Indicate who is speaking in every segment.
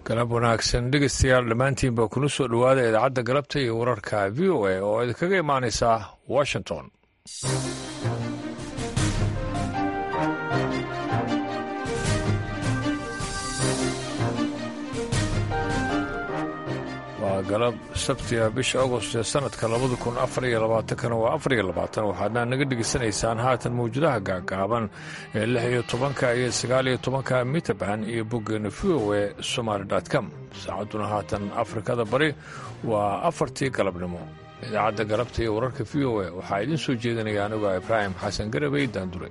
Speaker 1: galab wanaagsan dhegeystayaal dhammaantiinba kula soo dhowaada idaacadda galabta iyo wararka v o a oo idinkaga imaanaysa washington. waa galab sabtiga bisha agost ee sanadka 2024 waa 24 waxaadna naga dhegeysanaysaan haatan mawjadaha gaagaaban ee 16 iyo 19 mitabaan iyo boggeena v o a somaly.com. saacadduna haatan afrikada bari waa 4tii galabnimo. idaacadda galabta iyo wararka v o a waxaa idiin soo jeedinaya anigu ibraahim xasan garabey daandure.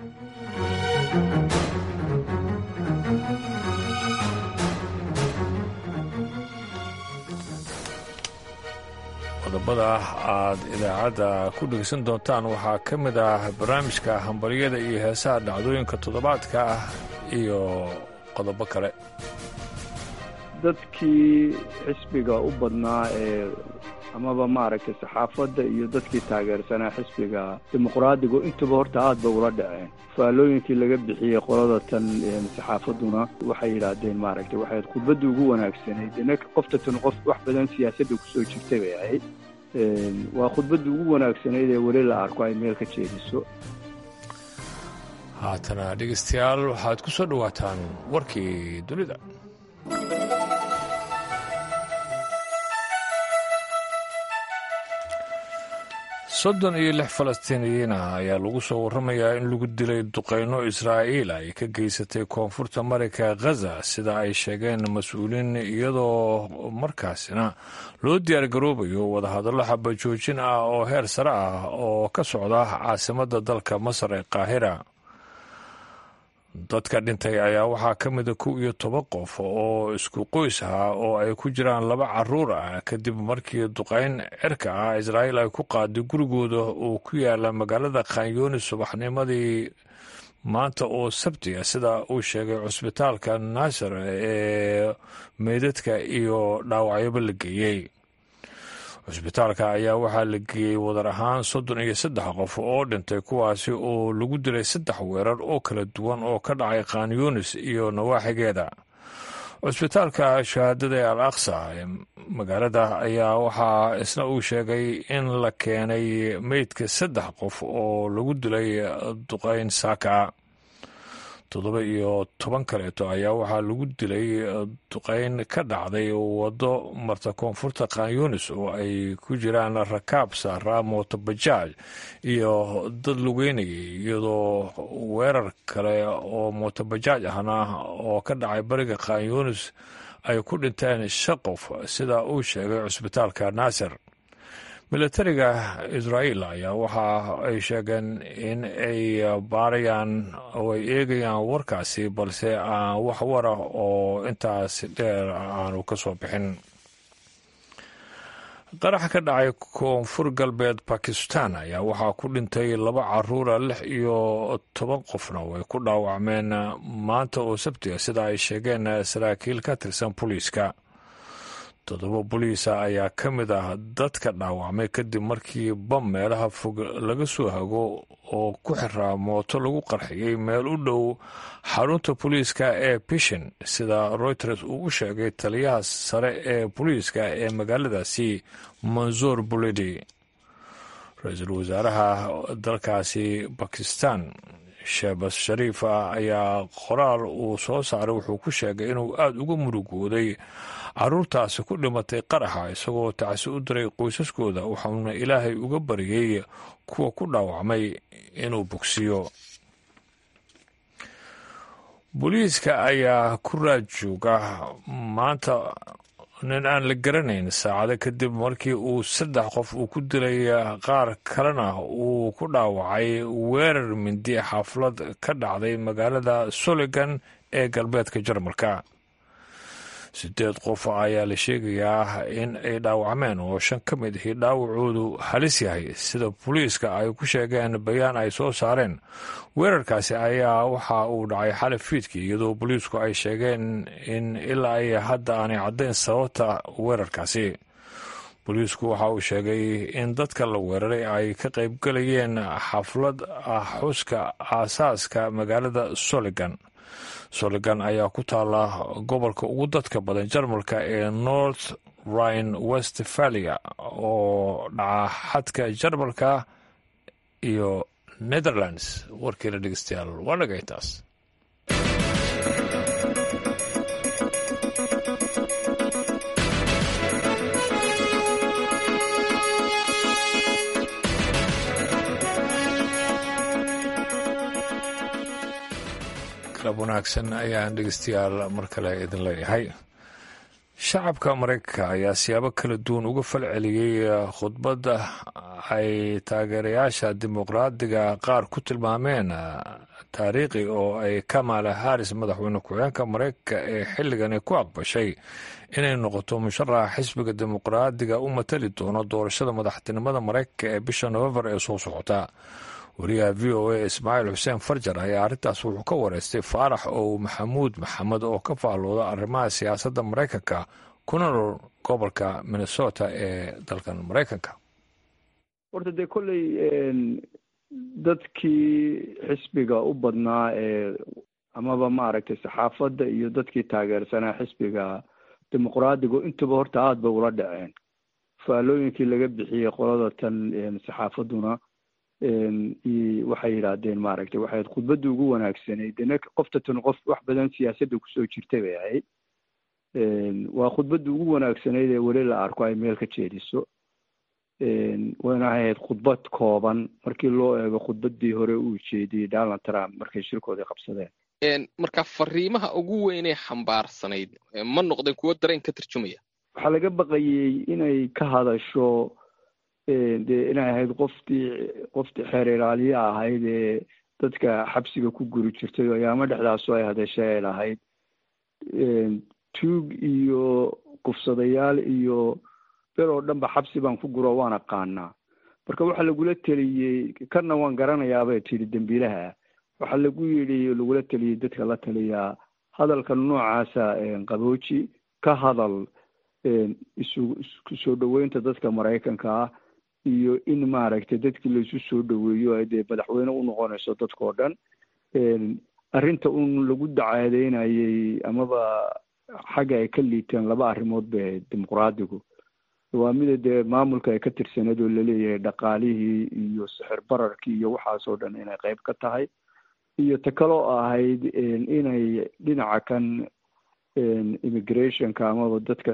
Speaker 1: qodobada aad idaacadda ku dhegeysan doontaan waxaa ka mid ah barnaamijka hambaryada iyo heesaha dhacdooyinka toddobaadka ah iyo qodobo kale.
Speaker 2: dadkii xisbiga u badnaa ee amaba maaragtay saxaafadda iyo dadkii taageersanaa xisbiga dimuqraadigu intuba horta aad ba ula dhaceen. faallooyinkii laga bixiyey qolada tan saxaafadduna waxay yidhaahdeen maaragtay waxay khudbadda ugu wanaagsanayd inaka qoftatan qof wax badan siyaasadda kusoo jirtay bay ahayd. waa khudbadda ugu wanaagsanayd ee weli la arko ay meel ka jeediso.
Speaker 1: haatana dhegeystayaal waxaad ku soo dhowaataan warkii dunida. 36 falastiiniyiin ah ayaa lagu soo warramayaa in lagu dilay duqeyno israa'iil ay ka geysatay koonfurta marayka khaza sida ay sheegeen mas-uuliin, iyadoo markaasina loo diyaargaroobayo wadahadallo xabajoojin ah oo heer sare ah oo ka socda caasimadda dalka masar ee qaahira. dadka dhintay ayaa waxaa ka mida 11 qof oo isku qoys ah oo ay ku jiraan 2 carruur ah kadib markii duqayn cirka ah israa'iil ay ku qaaday gurigooda oo ku yaala magaalada khanyunis subaxnimadii maanta oo sabtiga, sida uu sheegay cusbitaalka naasir ee meydadka iyo dhaawacyaba la geeyey. cusbitaalka ayaa waxaa la geeyey wadar ahaan 33 qof oo dhintay, kuwaasi oo lagu dilay 3 weerar oo kala duwan oo ka dhacay khanyunis iyo nawaaxigeeda. cusbitaalka shahaadada ee al aqsa ee magaalada ayaa waxaa isna uu sheegay in la keenay meydka 3 qof oo lagu dilay duqayn saaka. 17 kaleeto ayaa waxaa lagu dilay duqayn ka dhacday waddo marta koonfurta khanyunis oo ay ku jiraan rakaab saaraa mootobajaaj iyo dad lugeynayay, iyadoo weerar kale oo mootobajaaj ahna oo ka dhacay bariga khanyunis ay ku dhinteen 5 qof, sida uu sheegay cusbitaalka naasir. milatariga israa'iil ayaa waxa ay sheegeen in ay baarayaan oo ay eegayaan warkaasi, balse aan wax wara oo intaas dheer aanu ka soo bixin. qarax ka dhacay koonfur galbeed bakistan ayaa waxaa ku dhintay 2 carruura 6 iyo 10 qofna way ku dhaawacmeen maanta oo sabtiga, sida ay sheegeen saraakiil ka tirsan booliiska. 7 booliisa ayaa ka mid ah dadka dhaawacmay kadib markii bam meelaha fog laga soo hago oo ku xiraa mooto lagu qarxiyey meel u dhow xarunta booliiska ee bishin, sida reuters uu u sheegay taliyaha sare ee booliiska ee magaaladaasi mansuur buledi. ra-iisul wasaaraha dalkaasi bakistan shehbaz shariif ayaa qoraal uu soo saaray wuxuu ku sheegay inuu aada uga murugooday carruurtaasi ku dhimatay qaraxa, isagoo tacsi u diray qoysaskooda, waxauna ilaahay uga baryay kuwa ku dhaawacmay inuu bogsiyo. booliiska ayaa ku raad jooga maanta nin aan la garanayn saacado kadib markii uu 3 qof uu ku dilay qaar kalena uu ku dhaawacay weerar mindi xaflad ka dhacday magaalada soligan ee galbeedka jarmalka. 8 qof ayaa la sheegayaa in ay dhaawacmeen oo 5 ka mid ahi dhaawacoodu halis yahay, sida booliiska ay ku sheegeen bayaan ay soo saareen. weerarkaasi ayaa waxa uu dhacay xalay fiidkii, iyadoo booliisku ay sheegeen in ilaa ay hadda aanay caddayn sababta weerarkaasi. booliisku waxa uu sheegay in dadka la weeraray ay ka qaybgalayeen xaflad xuska aasaaska magaalada soligan. soligan ayaa ku taala gobolka ugu dadka badan jarmalka ee north rhine westphalia oo dhaca xadka jarmalka iyo netherlands. warkiina dhegeystayaal waa nagay taas. qalab wanaagsan ayaan dhegeystayaal mar kale idin leeyahay. shacabka maraykanka ayaa siyaabo kala duwan uga falceliyey khudbadda ay taageerayaasha dimuqraadiga qaar ku tilmaameen taariikhi oo ay kamala harris madaxweyne ku-xigeenka maraykanka ee xilligani ku aqbashay inay noqoto musharaxa xisbiga dimuqraadiga u matali doono doorashada madaxtinimada maraykanka ee bisha November ee soo socota. wariyaha v o a ismaaciil xuseen farjar ayaa arrintaas wuxuu ka wareystay faarax oo maxamuud maxamed oo ka faallooda arrimaha siyaasadda maraykanka kuna nool gobolka minnesota ee dalkan maraykanka.
Speaker 2: horta dee kolley dadkii xisbiga u badnaa ee amaba maaragtay saxaafadda iyo dadkii taageersanaa xisbiga dimuqraadigu intaba horta aada bay ula dhaceen. faallooyinkii laga bixiyey qolada tan saxaafadduna waxay yidhaahdeen maaragtay waxay khudbadda ugu wanaagsanayd qofta tan qof wax badan siyaasadda kusoo jirtay bay ahayd. waa khudbadda ugu wanaagsanayd ee weli la arko ay meel ka jeediso. wayna ahayd khudbad kooban markii loo eego khudbaddii hore uu jeediyey Donald Trump markay shirkoodii qabsadeen.
Speaker 3: marka fariimaha ugu weynee xambaarsanayd ma noqdeen kuwo dareen ka tarjumaya?
Speaker 2: waxaa laga baqayey inay ka hadasho dee inay ahayd qoftii xeer ilaaliye ahayd ee dadka xabsiga ku guri jirtay oo ayaamo dhexdaasoo ay hadashay ay lahayd tuug iyo kufsadayaal iyo bel oo dhanba xabsi baan ku guro waan aqaanaa. marka waxaa lagula teliyey kana waan garanayaabay tidhi dembiilaha. waxaa lagu yidhi lagula teliyey dadka la taliyaa hadalka noocaasa qabooji ka hadal isu soo dhaweynta dadka maraykanka ah iyo in maaragtay dadkii laisu soo dhaweeyo ay dee madaxweyne u noqonayso dadkao dhan. arrinta un lagu dacaadeynayay amaba xagga ay ka liiteen laba arrimood bay ahayd dimuqraadigu. waa mida dee maamulka ay ka tirsaneed oo laleeyahay dhaqaalihii iyo sixir bararkii iyo waxaasoo dhan inay qayb ka tahay, iyo ta kaloo ahayd inay dhinaca kan immigrationka amaba dadka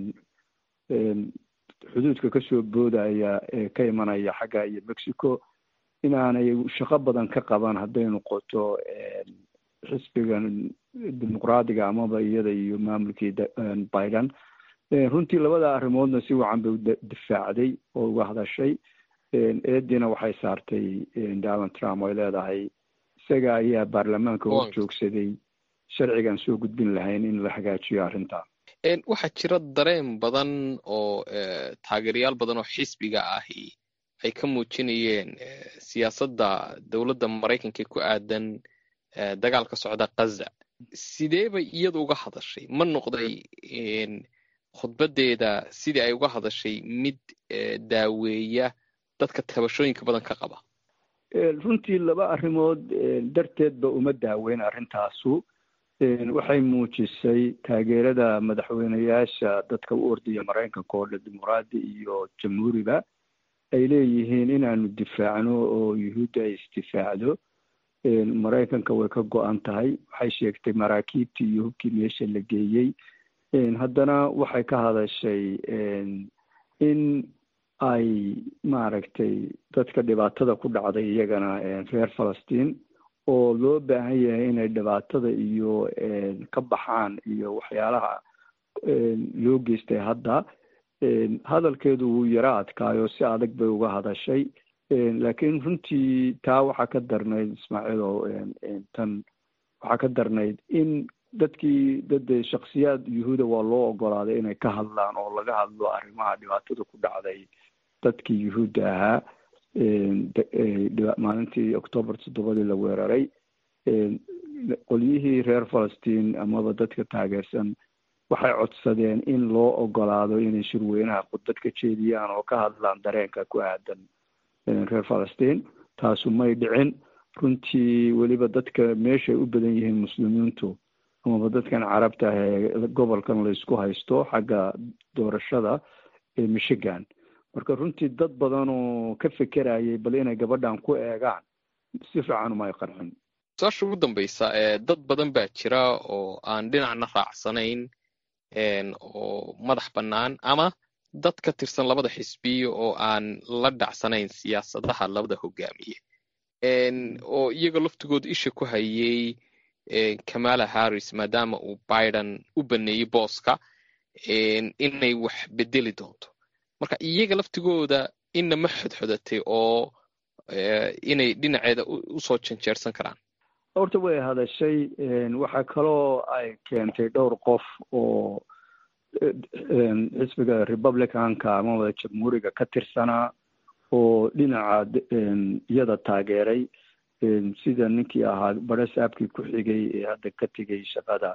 Speaker 2: xuduudka kasoo boodaya ee ka imanaya xagga iyo Mexico inaanay shaqo badan ka qaban hadday noqoto xisbigan dimuqraadiga amaba iyada iyo maamulkii Biden. runtii labada arrimoodna si wacan bay u difaacday oo uga hadashay. eedina waxay saartay Donald Trump ay leedahay isaga ayaa baarlamaanka hor joogsaday sharcigan soo gudbin lahayn in la hagaajiyo arrinta.
Speaker 3: waxaa jira dareen badan oo taageerayaal badan oo xisbiga ahi ay ka muujinayeen siyaasadda dowladda Maraykanka ku aadan dagaalka socda Gaza. sidee bay iyadu uga hadashay? ma noqday khudbadeeda sidii ay uga hadashay mid daaweeya dadka tabashooyinka badan ka qaba?
Speaker 2: runtii laba arrimood darteedba uma daaweyn arrintaasu. waxay muujisay taageerada madaxweyneyaasha dadka u ordaya Maraykanka oo dimuqraadi iyo jamhuuriba ay leeyihiin inaanu difaacno oo yuhuudda ay isdifaacdo. Maraykanka way ka go-an tahay. waxay sheegtay maraakiibtii iyo hubkii meesha la geeyey. haddana waxay ka hadashay in ay maaragtay dadka dhibaatada ku dhacday iyagana reer Falastiin oo loo baahan yahay inay dhibaatada iyo ka baxaan iyo waxyaalaha loo geystay hadda. hadalkeedu wuu yara adkaayo si adag bay uga hadashay. laakiin runtii taa waxaa ka darnayd Ismaaciil oo tan waxaa ka darnayd in dad shakhsiyaad yuhuuda waa loo ogolaaday inay ka hadlaan oo laga hadlo arrimaha dhibaatada ku dhacday dadkii yuhuudda ahaa maalintii October 7 la weeraray. qolyihii reer Falastiin amaba dadka taageersan waxay codsadeen in loo ogolaado inay shirweynaha khudbad ka jeediyaan oo ka hadlaan dareenka ku aadan reer Falastiin. taasu may dhicin. runtii weliba dadka meeshay u badan yihiin muslimiintu amaba dadkan carabta ah ee gobolkan laysku haysto xagga doorashada ee michigan. marka runtii dad badan oo ka fekerayay bal inay gabadhan ku eegaan si fiican uma ay qarxin.
Speaker 3: su-aasha ugu dambaysa dad badan baa jira oo aan dhinacna raacsanayn oo madax bannaan ama dad ka tirsan labada xisbiya oo aan la dhacsanayn siyaasadaha labada hogaamiye oo iyaga laftigooda isha ku hayay Kamala Harris maadaama uu Biden u baneeyey booska inay wax bedeli doonto. marka iyaga laftigooda inna ma xodxodatay oo inay dhinaceeda usoo janjeersan karaan.
Speaker 2: horta way hadashay. waxaa kaloo ay keentay dhowr qof oo xisbiga republicanka amaba jamhuuriga ka tirsanaa oo dhinaca iyada taageeray, sida ninkii ahaa barasaabkii ku xigay ee hadda ka tegay shaqada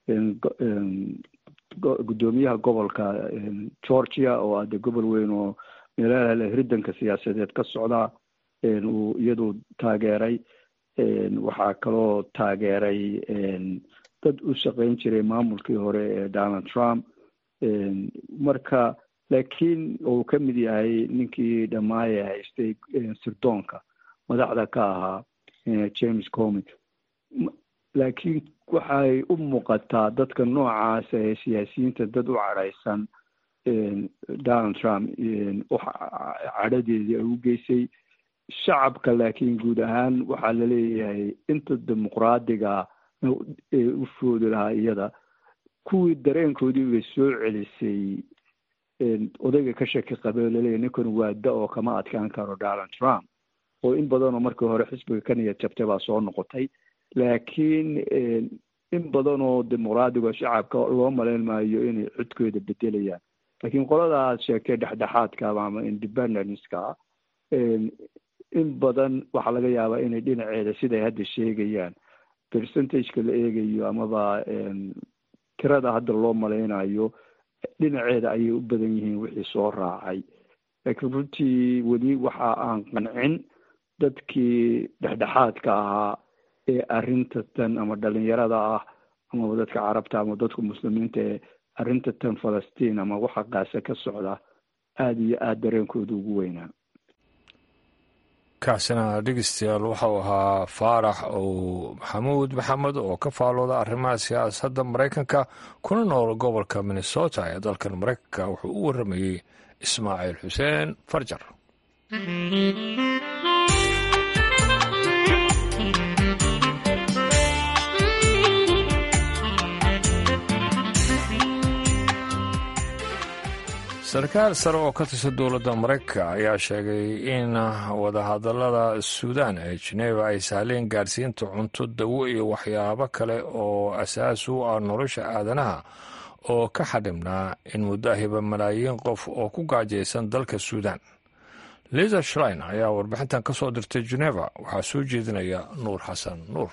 Speaker 2: guddoomiyaha gobolka Georgia oo hadda gobol weyn oo meelaha hirdanka siyaasadeed ka socda uu iyadu taageeray. waxaa kaloo taageeray dad u shaqayn jiray maamulkii hore ee Donald Trump. marka laakiin uu ka mid yahay ninkii dhammaaya haystay sirdoonka madaxda ka ahaa James Comey. laakiin waxay u muuqataa dadka noocaas ee siyaasiyiinta dad u cadhaysan Donald Trump cadhadeedii ay u geysay shacabka. laakiin guud ahaan waxaa la leeyahay inta dimuqraadiga u foodi lahaa iyada kuwii dareenkoodii bay soo celisay odayga ka shaki qabe laleeyahay ninkan waa da oo kama adkaan karo Donald Trump, oo in badanoo markii hore xisbiga ka niyad jabtay baa soo noqotay. laakiin in badanoo dimuqraadiga shacabka loo malayn maayo inay codkooda bedelayaan. laakiin qoladaas sheegtay dhexdhexaadka ama independence-ka in badan waxaa laga yaabaa inay dhinaceeda siday hadda sheegayaan percentage-ka la eegayo amaba tirada hadda loo malaynayo dhinaceeda ayay u badan yihiin wixii soo raacay. laakiin runtii weli waxa aan qancin dadkii dhexdhexaadka ahaa ee arrinta tan ama dhalinyarada ah amaba dadka carabta ama dadka muslimiinta ee arrinta tan Falastiin ama waxa qaasa ka socda aada iyo aada dareenkooda ugu weynaa.
Speaker 1: kaasina dhegeystayaal waxau ahaa faarax oo maxamuud maxamed oo ka faalooda arrimaha siyaasadda maraykanka kuna nool gobolka Minnesota ee dalkan maraykanka. wuxuu u waramayey Ismaaciil Xuseen Farjar. sarkaal sare oo ka tirsan dowladda maraykanka ayaa sheegay in wadahadallada suudaan ee Geneva ay sahleen gaarsiinta cunto, dawo iyo waxyaabo kale oo asaas u ah nolosha aadanaha oo ka xadhibnaa in muddo ahiba malaayiin qof oo ku gaajaysan dalka Suudaan. Lisa Schlein ayaa warbixintan ka soo dirtay Geneva. waxaa soo jeedinaya Nuur Xasan Nuur.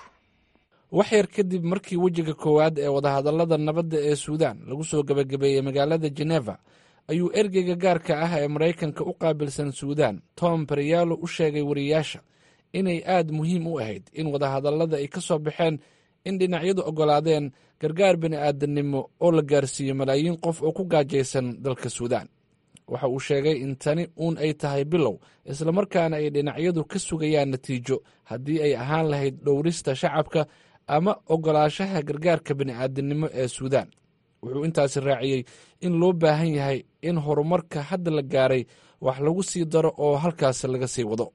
Speaker 4: wax yar kadib markii wejiga koowaad ee wadahadallada nabadda ee Suudaan lagu soo gabagabeeyey magaalada Geneva ayuu ergeyga gaarka ah ee Maraykanka u qaabilsan Suudaan Tom Perriello u sheegay wariyaasha inay aad muhiim u ahayd in wadahadallada ay ka soo baxeen in dhinacyadu oggolaadeen gargaar bini'aadanimo oo la gaarsiiyo malaayiin qof oo ku gaajaysan dalka Suudaan. waxa uu sheegay in tani uun ay tahay bilow, islamarkaana ay dhinacyadu ka sugayaan natiijo haddii ay ahaan lahayd dhowrista shacabka ama oggolaashaha gargaarka bini'aadanimo ee Suudaan. wuxuu intaasi raaciyey in loo baahan yahay in horumarka hadda la gaaray wax lagu sii daro oo halkaas laga sii wado.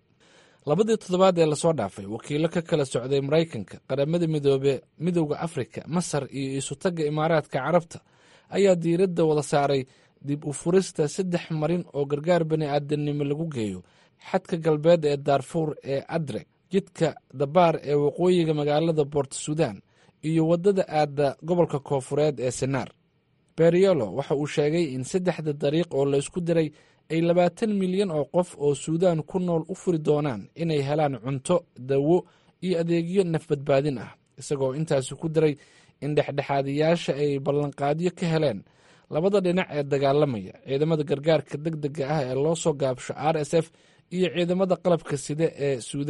Speaker 4: 2 toddobaad ee lasoo dhaafay wakiilo ka kala socday Maraykanka, qaramada midoobe, midowda Afrika, Masar iyo isutagga Imaaraadka Carabta ayaa diiradda wada saaray dib u furista 3 marin oo gargaar bani'aadanimo lagu geeyo xadka galbeed ee Darfur ee Adre, jidka Dabaar ee waqooyiga magaalada Port Sudan iyo waddada aadda gobolka Koofureed ee Sanaar. Perriello waxa uu sheegay in 3 dariiq oo la isku diray ay 20 milyan oo qof oo Suudaan ku nool u furi doonaan inay helaan cunto, dawo iyo adeegyo nafbadbaadin ah, isagoo intaasi ku diray in dhexdhexaadiyaasha ay ballanqaadyo ka heleen labada dhinac ee dagaalamaya, ciidamada gargaarka degdega ah ee loo soo gaabsho RSF iyo ciidamada qalabka sida ee Suudaan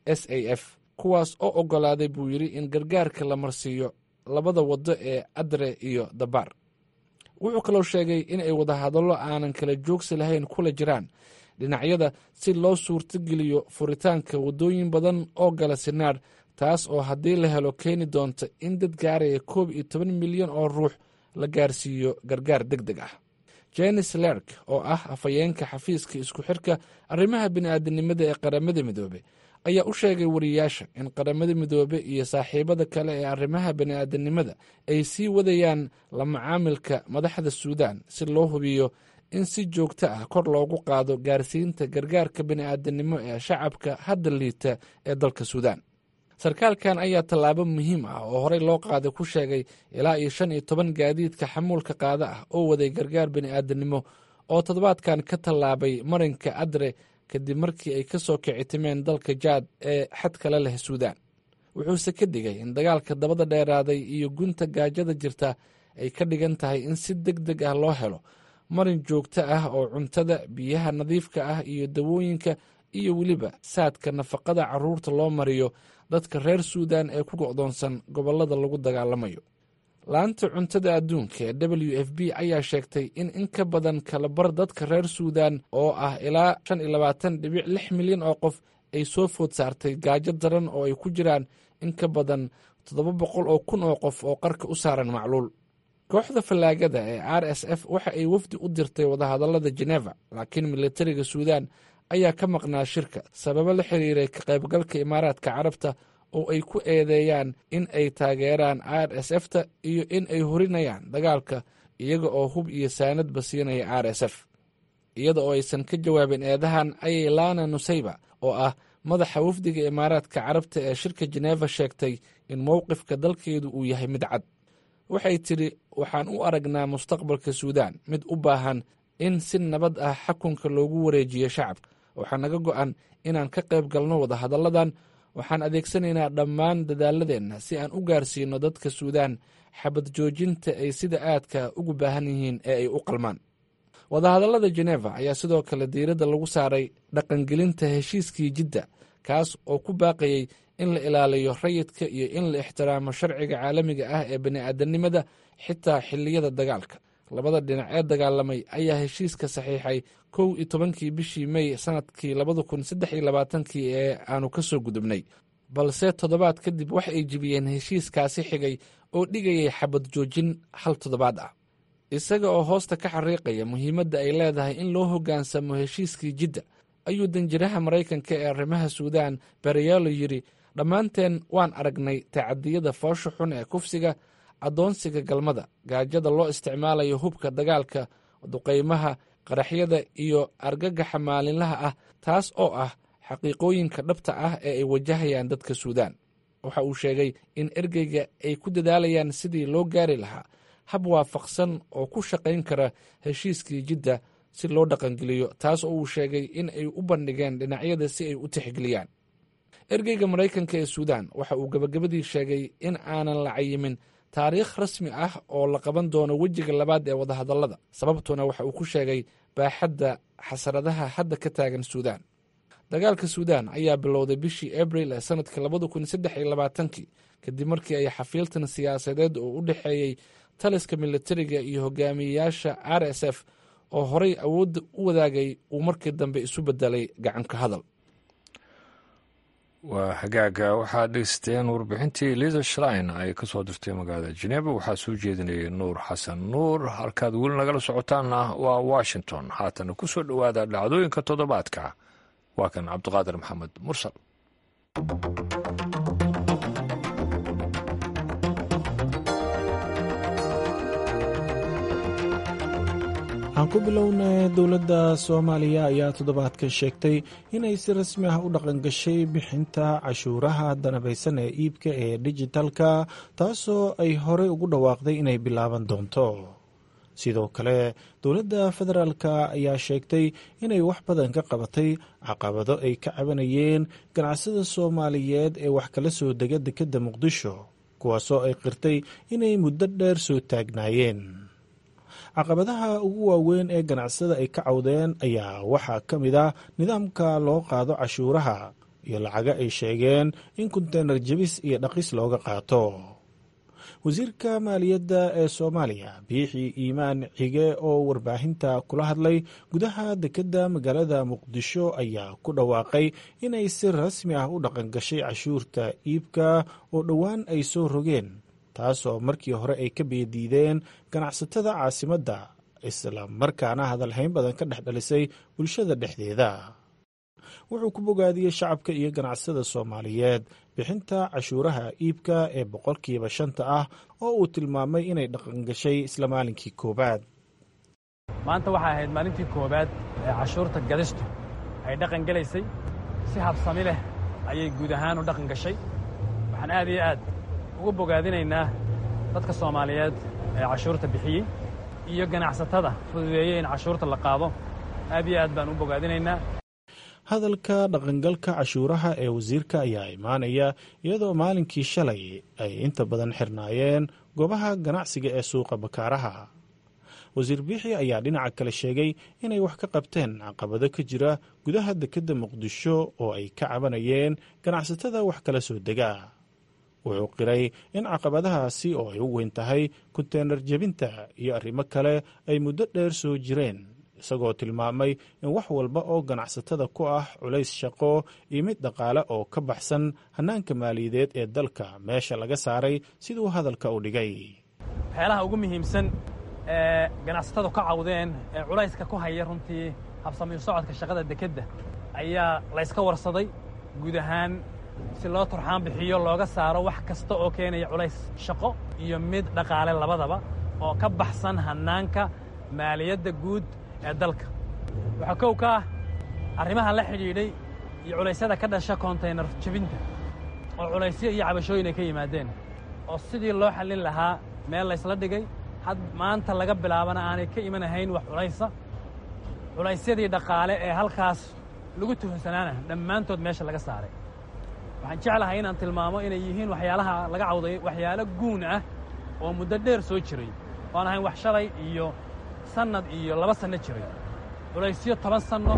Speaker 4: SAF kuwaas oo oggolaaday buu yidhi in gargaarka la marsiiyo labada waddo ee Adre iyo Dabar. wuxuu kaloo sheegay in ay wadahadallo aanan kala joogsi lahayn kula jiraan dhinacyada si loo suurtogeliyo furitaanka waddooyin badan oo gala Sinaar, taas oo haddii la helo keeni doonta in dad gaaraya 11 milyan oo ruux la gaarsiiyo gargaar degdeg ah. Janice Lerk oo ah afhayeenka xafiiska isku xirka arrimaha bini'aadanimada ee Qaramada Midoobay ayaa u sheegay wariyaasha in Qaramada Midoobay iyo saaxiibada kale ee arrimaha bini'aadanimada ay sii wadayaan la macaamilka madaxda Suudaan si loo hubiyo in si joogto ah kor loogu qaado gaarsiinta gargaarka bini'aadanimo ee shacabka hadda liita ee dalka Suudaan. sarkaalkan ayaa tallaabo muhiim ah oo horey loo qaaday ku sheegay ilaa 15 gaadiidka xamuulka qaada ah oo waday gargaar bini'aadanimo oo toddobaadkan ka tallaabay marinka Adre kadib markii ay ka soo kicitimeen dalka Jaad ee xad kale leh Suudaan. wuxuuse ka dhigay in dagaalka dabada dheeraaday iyo gunta gaajada jirta ay ka dhigan tahay in si degdeg ah loo helo marin joogto ah oo cuntada, biyaha nadiifka ah iyo dawooyinka iyo weliba saadka nafaqada carruurta loo mariyo dadka reer Suudaan ee ku go'doonsan gobollada lagu dagaalamayo. laanta cuntada adduunka ee WFP ayaa sheegtay in ka badan kala bar dadka reer Suudaan oo ah ilaa 25.6 milyan oo qof ay soo food saartay gaajo daran oo ay ku jiraan in ka badan 700 oo kun oo qof oo qarka u saaran macluul. kooxda fallaagada ee RSF waxa ay wafdi u dirtay wadahadallada Geneva, laakiin militariga Suudaan ayaa ka maqnaa shirka sababo la xiriiray ka qaybgalka Imaaraadka Carabta oo ay ku eedeeyaan in ay taageeraan RSF-ta iyo in ay horinayaan dagaalka iyaga oo hub iyo saanadba siinaya RSF. iyada oo aysan ka jawaabin eedahan ayay Lana Nusayba oo ah madaxa wafdiga Imaaraadka Carabta ee shirka Geneva sheegtay in mowqifka dalkeedu uu yahay mid cad. waxay tidhi, waxaan u aragnaa mustaqbalka Suudaan mid u baahan in si nabad ah xukunka loogu wareejiyo shacabka. waxaa naga go'an inaan ka qayb galno wadahadalladan. waxaan adeegsanaynaa dhammaan dadaaladeenna si aan u gaarsiino dadka Suudaan xabad joojinta ay sida aadka ugu baahan yihiin ee ay u qalmaan. wadahadallada Geneva ayaa sidoo kale diiradda lagu saaray dhaqangelinta heshiiskii Jidda, kaas oo ku baaqayay in la ilaaliyo rayidka iyo in la ixtiraamo sharciga caalamiga ah ee bini'aadanimada xitaa xilliyada dagaalka. labada dhinac ee dagaalamay ayaa heshiiska saxiixay 11 bishii May sanadkii 2023 ee aanu ka soo gudubnay, balse toddobaad kadib wax ay jibiyeen heshiiskaasi xigay oo dhigayay xabad joojin hal toddobaad ah. isaga oo hoosta ka xariiqaya muhiimadda ay leedahay in loo hoggaansamo heshiiskii Jidda ayuu danjiraha Maraykanka ee arrimaha Suudaan Barayalo yidhi, dhammaanteen waan aragnay tacadiyada foosha xun ee kufsiga, addoonsiga galmada, gaajada loo isticmaalayo hubka dagaalka, duqaymaha, qaraxyada iyo argagaxa maalinlaha ah, taas oo ah xaqiiqooyinka dhabta ah ee ay wajahayaan dadka Suudaan. waxa uu sheegay in ergeyga ay ku dadaalayaan sidii loo gaari lahaa hab waafaqsan oo ku shaqayn kara heshiiskii Jidda si loo dhaqangeliyo, taas oo uu sheegay in ay u bandhigeen dhinacyada si ay u tixgeliyaan. ergeyga Maraykanka ee Suudaan waxa uu gabagabadii sheegay in aanan la cayimin taariikh rasmi ah oo la qaban doono wejiga labaad ee wadahadallada, sababtuna waxa uu ku sheegay baaxadda xasaradaha hadda ka taagan Suudaan. dagaalka Suudaan ayaa bilowday bishii Abriil ee sanadka 2023 kadib markii ay xafiiltan siyaasadeed oo u dhexeeyey taliska militariga iyo hogaamiyeyaasha RSF oo horey awoodda u wadaagay uu markii dambe isu bedelay gacanka hadal.
Speaker 1: waa hagaaga waxaad dhegeysteen warbixintii Lisa Schlein ay ka soo dirtay magaalada Geneva. waxaa soo jeedinayay Nuur Xasan Nuur. halkaad weli nagala socotaanna waa Washington. haatana ku soo dhowaada dhacdooyinka toddobaadka. waa kan Cabdiqaadir Maxamed Mursal.
Speaker 5: aan ku bilownay dowladda Soomaaliya ayaa toddobaadkan sheegtay inay si rasmi ah u dhaqangashay bixinta cashuuraha danabaysan ee iibka ee dijitalka, taasoo ay horey ugu dhawaaqday inay bilaaban doonto. sidoo kale dowladda federaalka ayaa sheegtay inay wax badan ka qabatay caqabado ay ka cabanayeen ganacsada Soomaaliyeed ee wax kala soo dega dekedda Muqdisho, kuwaasoo ay qirtay inay muddo dheer soo taagnaayeen. caqabadaha ugu waaweyn ee ganacsada ay ka cawdeen ayaa waxaa ka mid ah nidaamka loo qaado cashuuraha, iyo lacago ay sheegeen in konteynar jebis iyo dhaqis looga qaato. wasiirka maaliyadda ee Soomaaliya Biixi Iimaan Cige oo warbaahinta kula hadlay gudaha dekedda magaalada Muqdisho ayaa ku dhawaaqay inay si rasmi ah u dhaqan gashay cashuurta iibka oo dhowaan ay soo rogeen, taasoo markii hore ay ka beediideen ganacsatada caasimadda, isla markaana hadalhayn badan ka dhex dhalisay bulshada dhexdeeda. wuxuu ku bogaadiyey shacabka iyo ganacsatada Soomaaliyeed bixinta cashuuraha iibka ee 5% ah oo uu tilmaamay inay dhaqan gashay isla maalinkii koobaad.
Speaker 6: maanta waxay ahayd maalintii koobaad ee cashuurta gadistu ay dhaqan galaysay, si habsami leh ayay guud ahaan u dhaqan gashay. waxaan aad iyo aad ugu bogaadinaynaa dadka Soomaaliyeed ee cashuurta bixiyey iyo ganacsatada fududeeyay in cashuurta la qaado. aad iyo aad baan u bogaadinaynaa.
Speaker 5: hadalka dhaqangalka cashuuraha ee wasiirka ayaa imaanaya iyadoo maalinkii shalay ay inta badan xirnaayeen goobaha ganacsiga ee suuqa bakaaraha. wasiir Biixi ayaa dhinaca kale sheegay inay wax ka qabteen caqabado ka jira gudaha dekedda Muqdisho oo ay ka cabanayeen ganacsatada wax kala soo dega. wuxuu qiray in caqabadahaasi oo ay u weyn tahay konteynar jebinta iyo arrimo kale ay muddo dheer soo jireen, isagoo tilmaamay in wax walba oo ganacsatada ku ah culays shaqo iyo mid dhaqaale oo ka baxsan hannaanka maaliyadeed ee dalka meesha laga saaray siduu hadalka u dhigay.
Speaker 6: waxyaalaha ugu muhiimsan ee ganacsatadu ka cawdeen ee culayska ku haya runtii habsami u socodka shaqada dekedda ayaa layska warsaday guud ahaan si loo turxaan bixiyo looga saaro wax kasta oo keenaya culays shaqo iyo mid dhaqaale labadaba oo ka baxsan hannaanka maaliyadda guud ee dalka. waxaa kow ka ah arrimaha la xidhiidhay iyo culaysyada ka dhasha konteynar jebinta oo culaysyo iyo cabashooyin ay ka yimaadeen oo sidii loo xallin lahaa meel laysla dhigay. maanta laga bilaabana aanay ka imanahayn wax culaysyadii dhaqaale ee halkaas lagu tuhunsanaana dhammaantood meesha laga saaray. waxaan jeclahay inaan tilmaamo inay yihiin waxyaalaha laga cawday waxyaalo guun ah oo muddo dheer soo jiray, oan ahayn wax shalay iyo sannad iyo 2 sanno jiray. culaysyo 10 sanno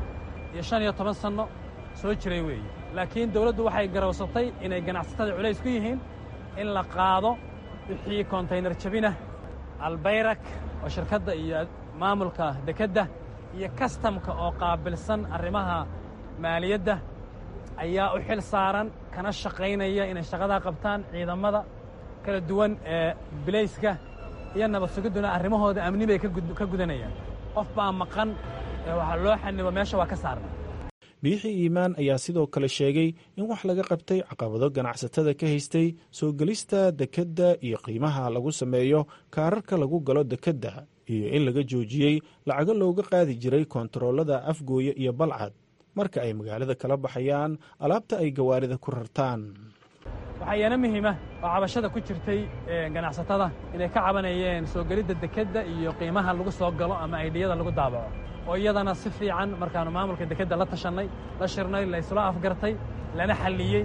Speaker 6: iyo 15 sanno soo jiray weeye. laakiin dawladdu waxay garawsatay inay ganacsatada culays ku yihiin in la qaado wixii konteynar jabinah. albayrak oo shirkadda iyo maamulka dekedda iyo kastamka oo qaabilsan arrimaha maaliyadda ayaa u xil saaran kana shaqaynaya inay shaqadaa qabtaan. ciidamada kala duwan ee bilayska iyo nabad sugidduna arrimahooda amni bay ka gudanayaan. qof baa maqan ee waxaa loo xanibo meesha waa ka saarna.
Speaker 5: Biixi Iimaan ayaa sidoo kale sheegay in wax laga qabtay caqabado ganacsatada ka haystay soo gelista dekedda iyo qiimaha lagu sameeyo kaararka lagu galo dekedda, iyo in laga joojiyey lacago looga qaadi jiray koontaroolada Afgooye iyo Balcad marka ay magaalada kala baxayaan alaabta ay gawaarida ku rartaan.
Speaker 6: waxaana muhiima oo cabashada ku jirtay ganacsatada inay ka cabanayeen soo gelidda dekedda iyo qiimaha lagu soo galo ama aydhiyada lagu daabaco, oo iyadana si fiican markaanu maamulka dekedda la tashanay, la shirnay, la isla afgartay, lana xalliyey.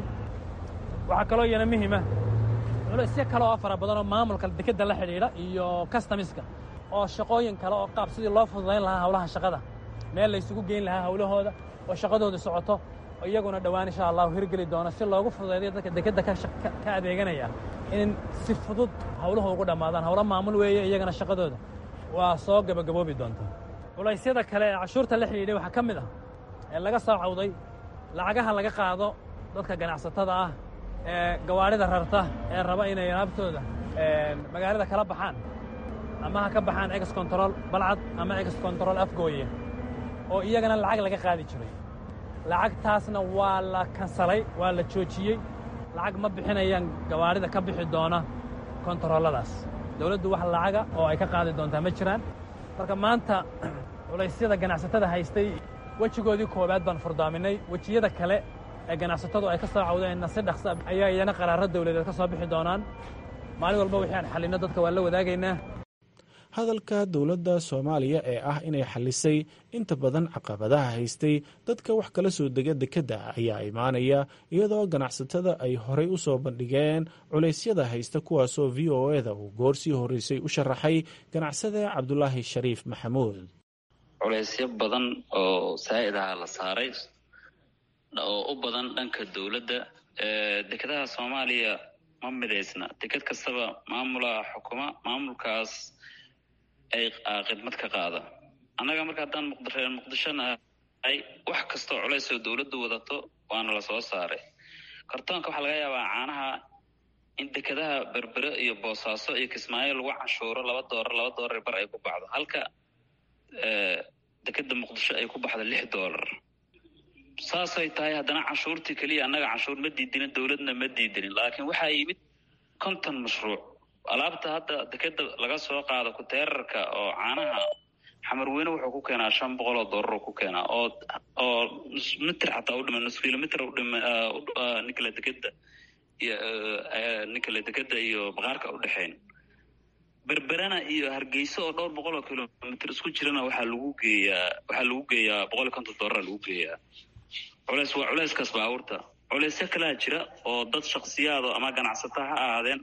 Speaker 6: waxaa kaloo iyana muhiima culaysyo kale oo fara badan oo maamulka dekedda la xidhiidha iyo customiska oo shaqooyin kale oo qaab sidii loo fududayn lahaa hawlaha shaqada, meel la isugu geyn lahaa hawlahooda oo shaqadooda socoto, oo iyaguna dhowaan insha allahu hirgeli doono si loogu fududeeyo dadka dekedda ka adeeganaya in si fudud hawluhu ugu dhammaadaan. hawlo maamul weeye, iyagana shaqadooda waa soo gabagaboobi doonta. culaysyada kale ee cashuurta la xidhiidhay waxaa ka mid ah ee laga soo cawday lacagaha laga qaado dadka ganacsatada ah ee gawaarida rarta ee raba inay alaabtooda magaalada kala baxaan, ama ha ka baxaan ex control Balcad ama ex control Afgooye, oo iyagana lacag laga qaadi jiray. lacagtaasna waa la kansalay, waa la joojiyey. lacag ma bixinayaan gawaarida ka bixi doona kontarooladaas. dawladdu wax lacaga oo ay ka qaadi doontaa ma jiraan. marka maanta culaysyada ganacsatada haystay wejigoodii koowaad baan furdaaminay. wejiyada kale ee ganacsatadu ay ka soo cawdeenna si dhaqso ayaa iyana qaraaro dawladeed ka soo bixi doonaan. maalin walba wixii aan xallinno dadka waa la wadaagaynaa.
Speaker 5: hadalka dowladda Soomaaliya ee ah inay xallisay inta badan caqabadaha haystay dadka wax kala soo dega dekedda ayaa imaanaya iyadoo ganacsatada ay horey u soo bandhigeen culeysyada haysta, kuwaasoo VOA-da uu goorsii horeysay u sharaxay ganacsade Cabdulaahi Shariif Maxamuud.
Speaker 7: culeysyo badan oo saa'id ah la saaray oo u badan dhanka dowladda. Dekedaha Soomaaliya ma midaysna, deked kastaba maamulaha xukuma, maamulkaas ay khidmad ka qaada. annaga marka haddaan muqdishona ay wax kastoo culays oo dowladdu wadato waana la soo saaray. kartoonka waxaa laga yaabaa caanaha in dekedaha Berbere iyo Boosaaso iyo Kismaayo lagu canshuuro $2 bar ay ku baxdo, halka dekeda Muqdisho ay ku baxdo $6. saasay tahay haddana canshuurtii keliya annaga canshuur ma diidinin, dowladna ma diidinin, laakiin waxaa yimid 50 mashruuc. alaabta hadda dekeda laga soo qaado kuteerarka oo caanaha xamarweyne wuxuu ku keenaa $500 ku keenaa oo mitir xataa u dhima nus kilomitir u dhima ninkala dekeda iyo baqaarka u dhexeyn. Berberana iyo Hargeysa oo 200 kilomitir isku jirana waxaa lagu geeyaa $150 lagu geeyaa. culayskaas baabuurta. culaysyo kalaa jira oo dad shakhsiyaad ama ganacsato ha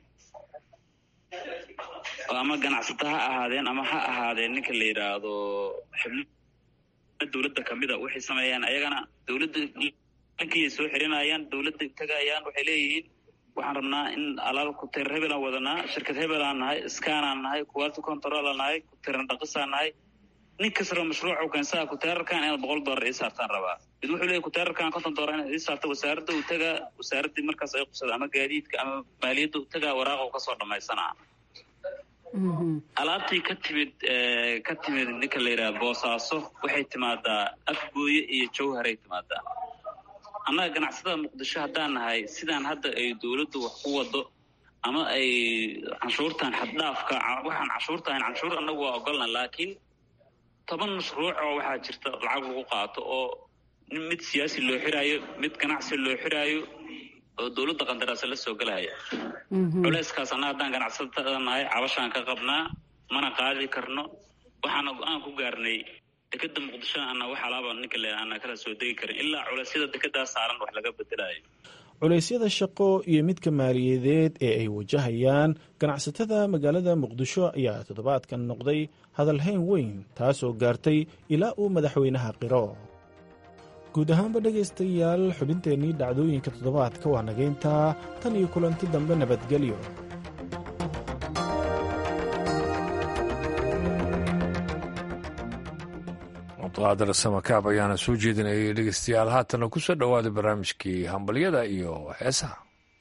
Speaker 7: ahaadeen ama ha ahaadeen ninka la yidhaahdo xubno dowladda kamida waxay sameeyaan ayagana dowladda dhankii soo xirinayaan, dowladda tagayaan, waxay leeyihiin waxaan rabnaa in alaab kuteer hebel aan wadanaa, shirkad hebel aan nahay, iskaan aan nahay, quality control aan nahay, kuteeran dhaqis aan nahay. nin kasta mashruuca keensaa kuteerarkan inaad $100 ii saartaan rabaa. mid wuxuu leeyahay kuteerarkan $50 inaad ii saarto, wasaaradda uu tagaa, wasaaraddii markaas ay qusada ama gaadiidka ama maaliyadda uu tagaa waraaqa uu kasoo dhamaysanaa. alaabtii ka timid ninka la yidhaha Boosaaso waxay timaadaa Afgooye iyo Jowharay timaadaa. annaga ganacsatada Muqdisho haddaan nahay sidaan hadda ay dowladdu wax ku wado ama ay canshuurtan xad-dhaafka waxaan canshuur annagu waa ogolna, laakiin 10 mashruuc oo waxaa jirta lacag lagu qaato oo mid siyaasi loo xiraayo, mid ganacsi loo xiraayo oo dowladda qandaraas la soo galaya. culayskaas annaga haddaan ganacsatada nahay cabashaan ka qabnaa, mana qaadi karno. waxaana go'aan ku gaarnay dekeda Muqdisho wax alaaba ninka leeyahay kala soo degi karin ilaa culeysyada dekedaa saaran wax laga bedelayo.
Speaker 5: culeysyada shaqo iyo midka maaliyadeed ee ay wajahayaan ganacsatada magaalada Muqdisho ayaa toddobaadkan noqday hadalhayn weyn, taasoo gaartay ilaa uu madaxweynaha qiro. guud ahaanba dhegaystayaal, xubinteennii dhacdooyinka toddobaadka waa nagayntaa. tan iyo kulanti dambe, nabadgelyo.
Speaker 1: abduqaadir samakaab ayaana soo jeedinayay. dhegeystayaal, haatana ku soo dhowaaday barnaamijkii hambalyada iyo heesaha.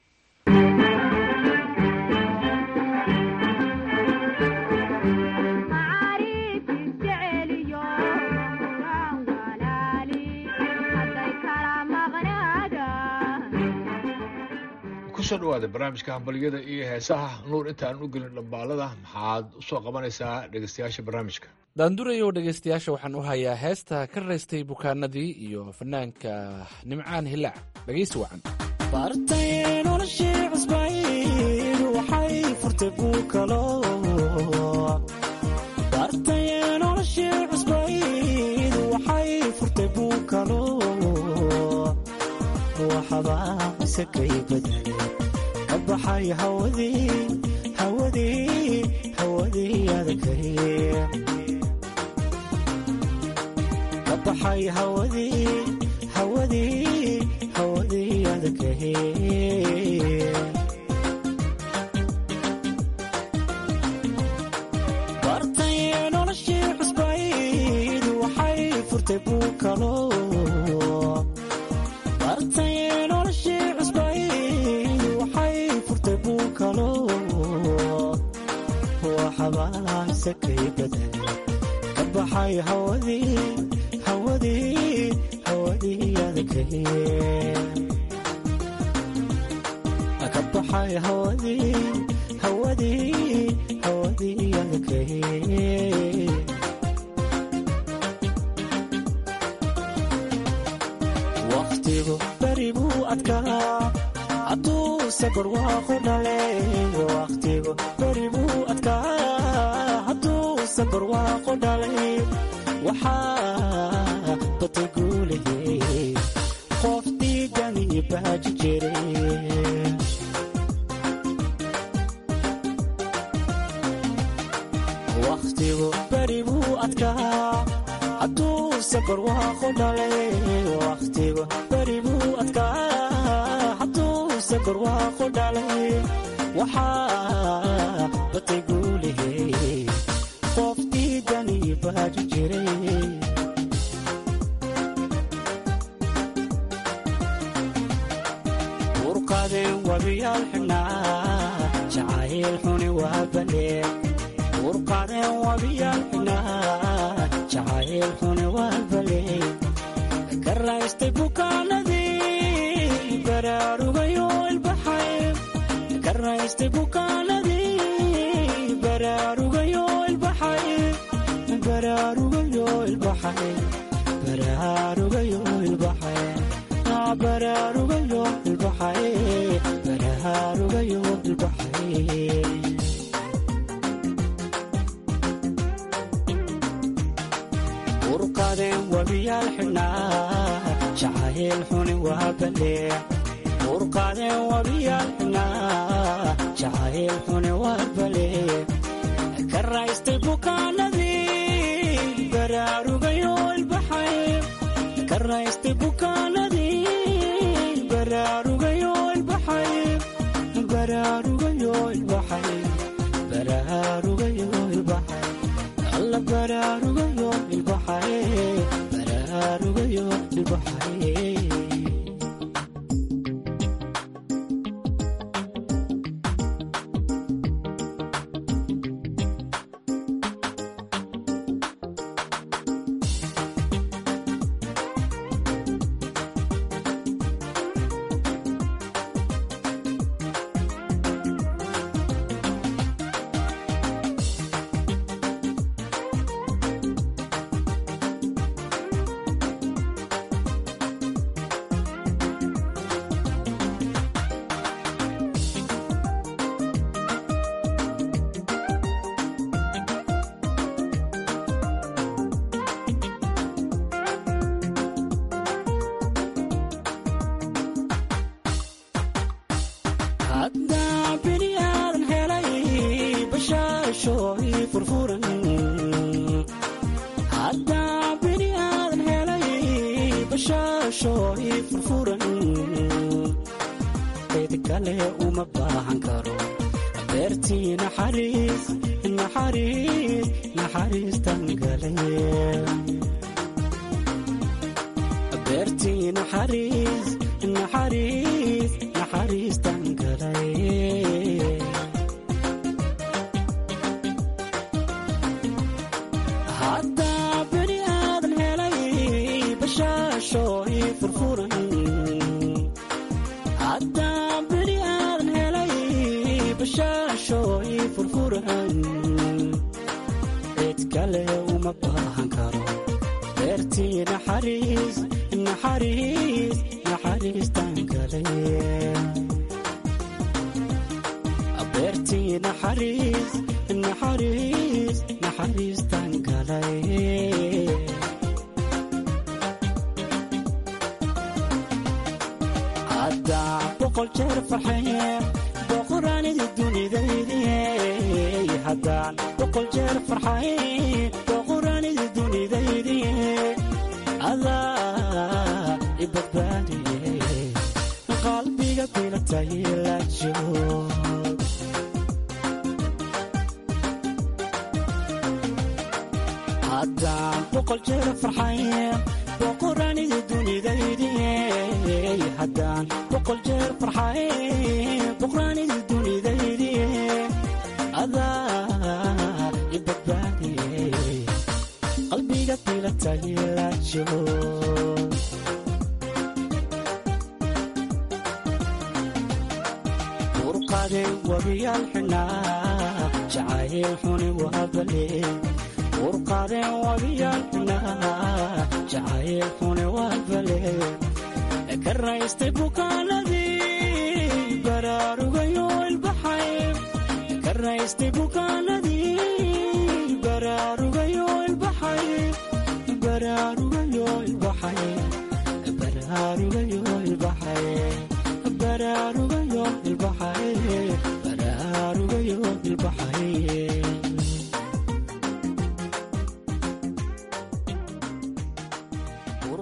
Speaker 8: kusoo dhawaada barnaamijka hambalyada iyo heesaha. nuur, intaan u gelin dhambaalada maxaad u soo qabanaysaa dhegeystayaasha barnaamijka?
Speaker 4: daandurayow, dhegaystayaasha waxaan u hayaa heesta ka raystay bukaanadii iyo fanaanka nimcaan hilaac. dhegaysi wacan.
Speaker 9: bartay noloshii cusbayd waxay furtay buukalo, bartay noloshii cusbayd waxay furtay buukalo, waxbaa isakay badalay ka baxay hawadii adagay, baxay hawadii adagay. bartay noloshii cusbayd waxay furtay buukalo, bartay noloshii cusbayd waxay furtay buukalo, waxbaa isakay badalay ka baxay hawadii adagay, ka baxay hawadii adagay. waqtigu beri buu adkaa hadduuse barwaaqo dhalay, waqtigu beri buu adkaa hadduuse barwaaqo dhalay, waxaa batay guulayay qof dhiigan iyo baaji jiray. waqtigu beri buu adkaa hadduuse barwaaqo dhalay wakhtigu beri buu adkaa hadduuse barwaaqo dhalay waxaa batay guulihey qof diidani baaji jiray urqadeen wabiyaal xidhnaa jacayl xuni waa balee urqadeen wabiyaal xidhnaa jacayl xuni waa balee ka raystay bukaanadii baraarugayo ilbaxay ka raystay bukaanadii baraarugayo ilbaxay baraarugayo ilbaxay baraarugayo ilbaxay baraarugayo ilbaxay baraarugayo ilbaxay urqadeen wabiyaal xidhnaa jacayl xuni waa balee urqadeen wabiyaal xidhnaa jacayl xuni waa balee ka raystay bukaanadii baraarugayo ilbaxay ka raystay bukaanadii baraarugayo ilbaxay baraarugayo ilbaxay baraarugayo ilbaxay alla baraarugayo ilbaxay baraarugayo ilbaxay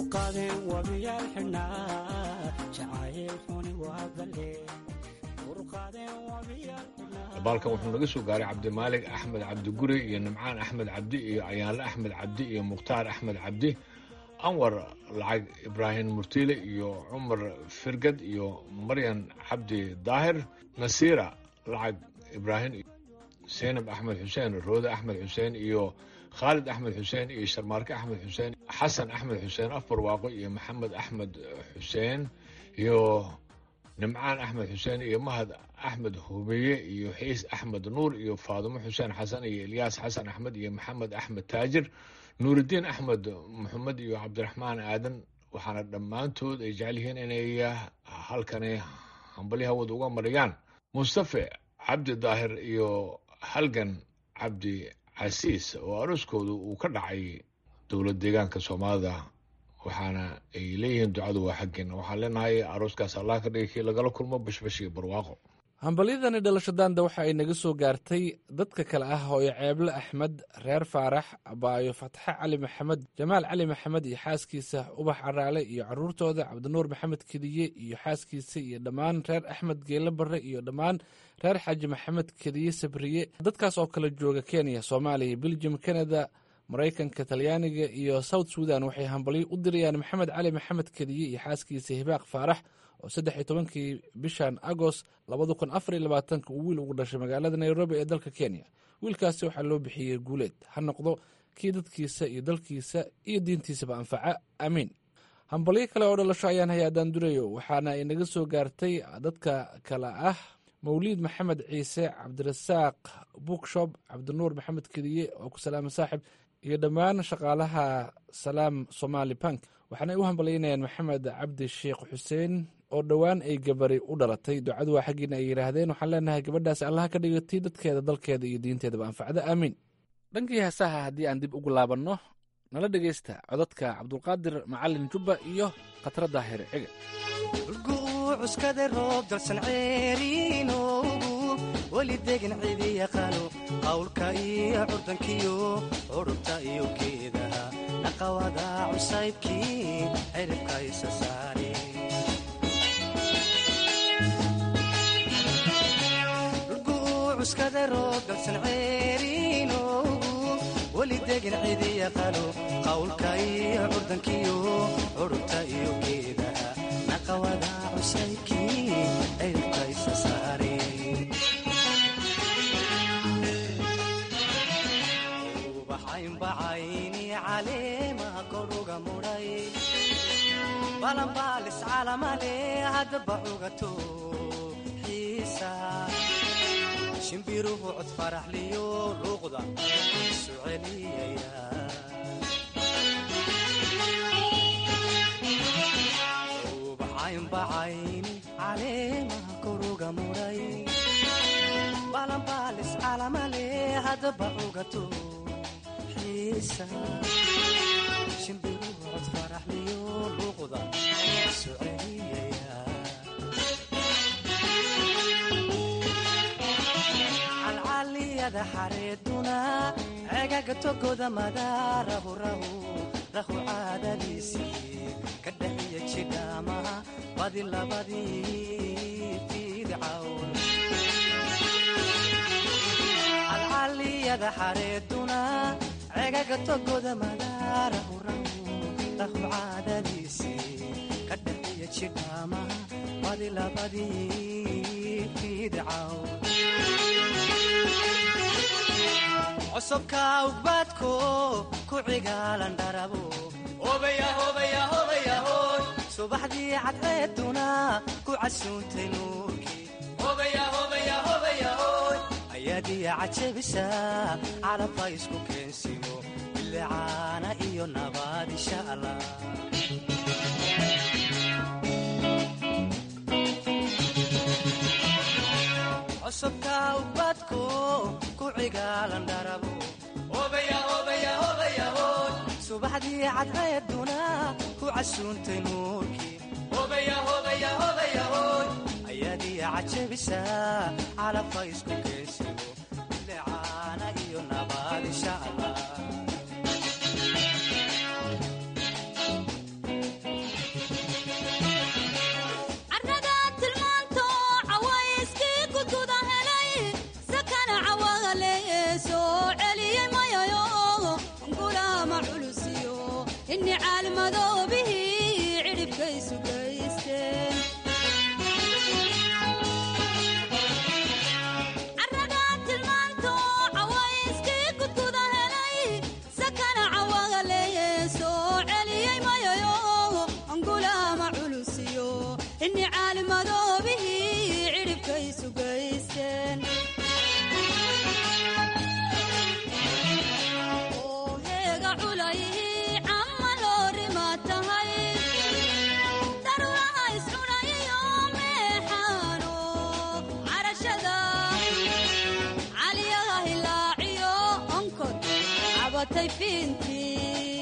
Speaker 9: urqadeen wabiyaal xidhnaa jacayl xuni waa baleen urqadeen wabiyaal xidhnaa.
Speaker 8: baalkan wuxuu naga soo gaaray cabdimaalig axmed cabdi guri iyo nimcaan axmed cabdi iyo ayaanle axmed cabdi iyo mukhtaar axmed cabdi, anwar lacag ibraahim murtiile iyo cumar firgad iyo maryan cabdi daahir, nasiira lacag ibraahim, seynab axmed xuseen, roode axmed xuseen iyo khaalid axmed xuseen iyo sharmaarke axmed xuseen, xasan axmed xuseen afbarwaaqo iyo maxamed axmed xuseen iyo nimcaan axmed xuseen iyo mahad axmed hubiye iyo xiis axmed nuur iyo faadumo xuseen xasan iyo ilyaas xasan axmed iyo maxamed axmed taajir, nuuridiin axmed maxamed iyo cabdiraxmaan aadan. waxaana dhammaantood ay jecel yihiin inay halkani hambali hawada uga mariyaan mustafe cabdi daahir iyo halgan cabdi casiis oo arooskoodu uu ka dhacay dowlad deegaanka soomaalida, waxaana ay leeyihiin ducadu waa xaggeena. waxaan leenahay arooskaas allah ka dhigay kii lagala kulmo bashbash iyo barwaaqo.
Speaker 4: hambalyadani dhalashadaanda waxa ay naga soo gaartay dadka kale ah hooyo ceeble axmed, reer faarax, abaayo fatxe cali maxamed, jamaal cali maxamed iyo xaaskiisa ubax caraale iyo caruurtooda, cabdinuur maxamed kediye iyo xaaskiisa iyo dhammaan reer axmed geele barre iyo dhammaan reer xaaji maxamed kediye sabriye. dadkaas oo kala jooga kenya, soomaaliya, beljum, kanada, maraykanka, talyaaniga iyo south sudan waxay hambalyo u dirayaan maxamed cali maxamed kediye iyo xaaskiisa hibaaq faarax oo 13kii bishan agost 2024 uu wiil ugu dhashay magaalada nairobi ee dalka kenya. wiilkaasi waxaa loo bixiyey guuleed, ha noqdo kii dadkiisa iyo dalkiisa iyo diintiisaba anfaca, aamiin. hambalyo kale oo dhalasho ayaan hay-adaan durayo, waxaana ay naga soo gaartay dadka kale ah mawliid maxamed ciise, cabdirasaaq bookshop, cabdinuur maxamed kediye oo ku salaama saaxib iyo dhammaan shaqaalaha salaam somali bank. waxaanay u hambalyaynayaan maxamed cabdi sheekh xuseen oo dhowaan ay gabari u dhalatay. ducadu waa xaggiina ay yidhaahdeen. waxaan leenahay gabadhaasi allaha ka dhigatay dadkeeda, dalkeeda iyo diinteedaba anfacda, aamiin. dhankii heesaha haddii aan dib ugu laabanno, nala dhegaysta codadka cabdulqaadir macalin jubba iyo khatra daahir cige.
Speaker 10: cuskada roob dalsan ceeriinoogu weli degan cidi yaqaano qawlka iyo curdankiyo ururta iyo geedaha naqawada cusaybkii ciribka isa saare cuskada roob dalsan ceeriinoogu weli degan cidi yaqaano qawlka iyo curdankiyo ururta iyo geedaha naqawada cusaybkii ciribka isa saare ubaxaynbacayni caleemaha koruga mudhay balanbaalis calamale haddaba cugato xiisa shimbiruhu cod faraxliyo luuqda isu celiyaya ubaxaynbacayni caleemaha koruga mudhay balanbaalis calamale haddaba cugato shimbiruhu cod faraxliyo luuqda isu celiyaya calcaliyada xareeduna cegaga togoda madaarahu rahu caadadiisii ka dhaxiya jidhaamaha badi labadii fiidcawn calcaliyada xareeduna cegaga togoda madaarahu rahu caadadiisii ka dhaxiya jidhaamaha badi labadii fiidcawn cosubka ugbaadko ku cigaalan dharabo subaxdii cadceeduna ku casuuntay nuurkii ayaadiya cajabisa calabka isku keensimo bilicaana iyo nabaad insha allah cosubka ubadko ku cigaalan dharabo subaxdii cadceeduna ku casuuntay nuurkii ayaadiya cajabisa calabka isku keensimo bilicaana iyo nabaad insha allah
Speaker 11: إني عالمدو به عرب كيسو كيستين عرقات المانتو عوايسكي قد قد هلي سكن عواغلي سو علي ما يو أنقولا ما علوسيو إني عالمدو به عرب كيسو كيستين طيفينتي